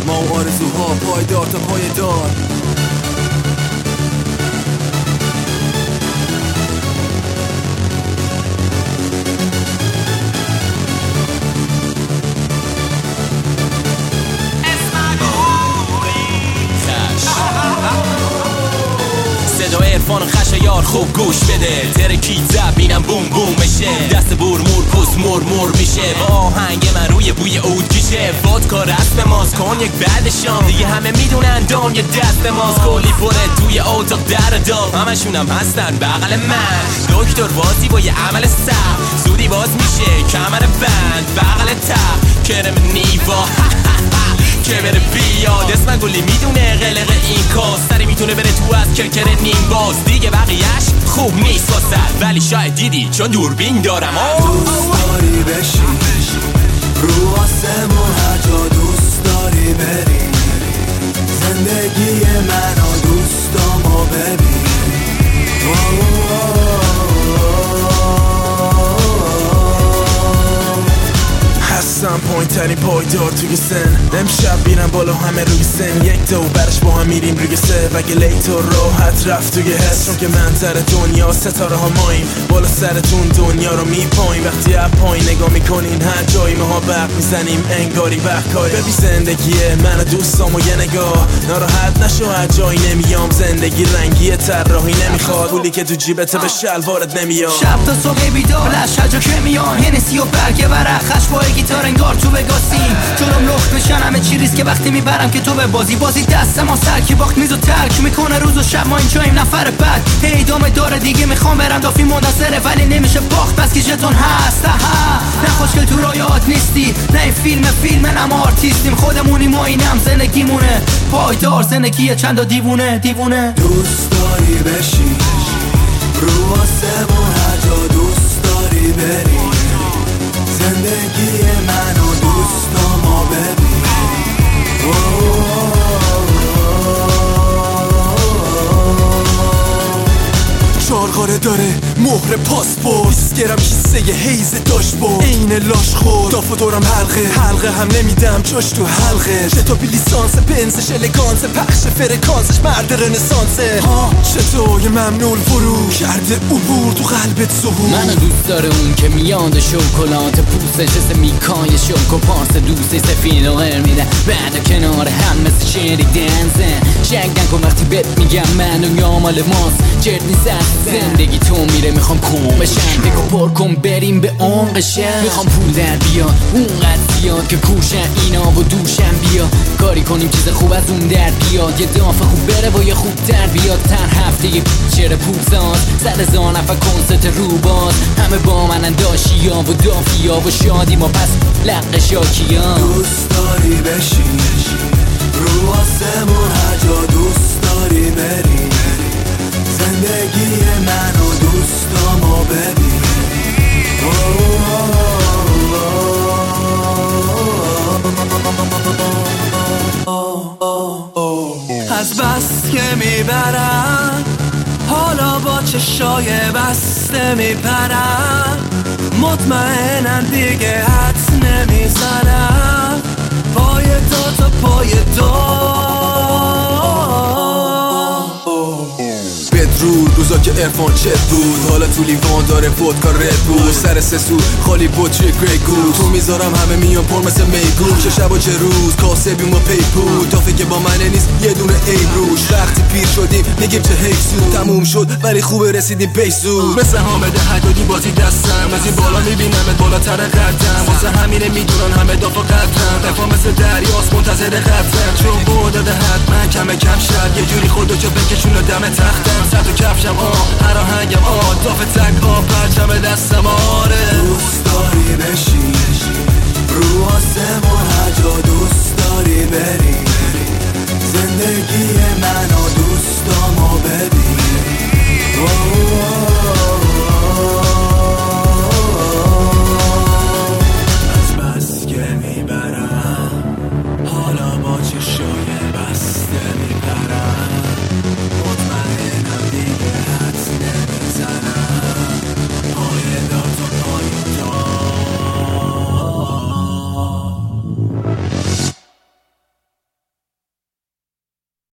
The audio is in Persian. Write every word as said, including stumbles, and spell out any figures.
ها و آرزوها پایدار تا پایدار. صدای عرفان و خش یار خوب گوش بده، ترکید زبینم بوم بوم بشه، دست بور مور پوست مور مور میشه، با آهنگ من روی بوی عود کشه. ودکا رسم ماست کنیک بعد شام، دیگه همه میدونن دنیا دست ماست. کلی پره توی اتاق در دام، همشونم هستن بغل من. دکتر وازی با یه عمل سخت، زودی باز میشه کمر بند بغل تخت. کرم نیوا که بره بیاد، اسم گلی میدونه قلق این کاس، سری میتونه بره تو از کرکر نیم باز. دیگه بقیهش خوب نیست واسد، ولی شاید دیدی چون دوربین دارم. دوست داری بشی رو آسمون هر جا دوست داری بری، زندگی منو دوستامو ببین. هستم پایین ترین پایدار توی سن، امشب بیرم بالا همه روی سن. یک دو برش با هم میریم روی سه، وگه لیتو راحت رفت توی حس. چون که منظر دنیا ستاره ها ماییم، بالا سرتون دنیا رو میپاییم. وقتی اب پایین نگاه میکنین هر جایی ماها برق میزنیم انگاری وقتکاری. ببین زندگیه من و دوستامو یه نگاه، ناراحت نشو هر جایی نمیام. زندگی رنگیه طراحی نمیخواد، پولی که تو جیبته به شلوارت نمیاد. شب تا صبح بیدار لش هر جا که میان، هنسی و برگ ورق خش با گیتار انگار تو بگاسیم. جلوم لخت بشن همه چی ریسک که وقتی میبرم که تو به بازی بازی دست ما سر که باخت میزو ترک میکنه روز و شب. ما اینجاییم نفر بعد هی ادامه داره دیگه، میخوام برم دافی منتظره ولی نمیشه باخت بس که ژتون هست. نه خوشگل تو رایات نیستی، نه این فیلم فیلم نم آرتیستیم، خودمونیم و اینم زندگیمونه پایدار. زندگی چند دیوونه دیوونه. دوست داری بشی رو آسمون هر جا دوست داری بری، زندگی منو دوستامو ببین. چارقاره داره مهر پاسپورت، اسکرم کیسه یه حیز داشت بود این لاش خود. داف و دورم حلقه حلقه هم نمیدم جاش تو حلقه. کتابی لیسانس بنزش الگانس، پخش فرکانسش مرد رنسانسه. ها چطور ممنون فرو کرده عبور تو قلبت ظهور. منو دوست داره اون که میاد شکلات پوستش اسم میکای شوک و پارس دوستی سفید و غیر میده، بعد کنار هم مثل شیری دنزن. شنگ نکن وقتی بهت میگم من دنیا مال ماست، جرد نیست زندگی تو میره. میخوام کون بشن بگو پر کن بریم به عمقشن. میخوام پول در بیاد اونقدر زیاد که کوشن اینا و دوشن بیا، کاری کنیم چیز خوب از اون در بیاد. یه دافع خوب بره و یه خوب در بیاد. تر هفته یه چره پوزان سر زانف و کنسرت روباز، همه با من انداشی ها و دافی ها و شادی ما پس لق شاکی ها. دوست داری بشی رو آسمون هر جا دوست داری بری، زندگی منو دوستامو ببین. از بس که میبرم حالا با چشای بسته میپرم، مطمئنم دیگه حدس نمیزنم. پای دو تا پای دو بدرود روزا که عرفان چت بود، حالا تو لیوان داره ودکا رد بود. سر سه سو خالی بود چه گریگو، تو میذارم همه میان پر مثل میگو. چه شب و چه روز کاسبیم و پیپود، دافه که با منه نیست یه دونه عیب روش. وقتی پیر شدیم میگیم چه حیف سود، تموم شد ولی خوبه رسیدیم پیش زود. مثل حامد حدادی بازی دستم، از این بالا میبینمت بالاتر قدم. واسه همینه میدونن همه دافا قدم، دفا مثل دریاست منتظر قدم. چون بوداده حتما کم کم شد یه جوری خودو که بکشون دم تختم. سر تو کفشم آه هر آهنگم آه دافه تک آه پرچم دستم آره. دوست داری بشی رو آسمون هر جا دوست داری بری،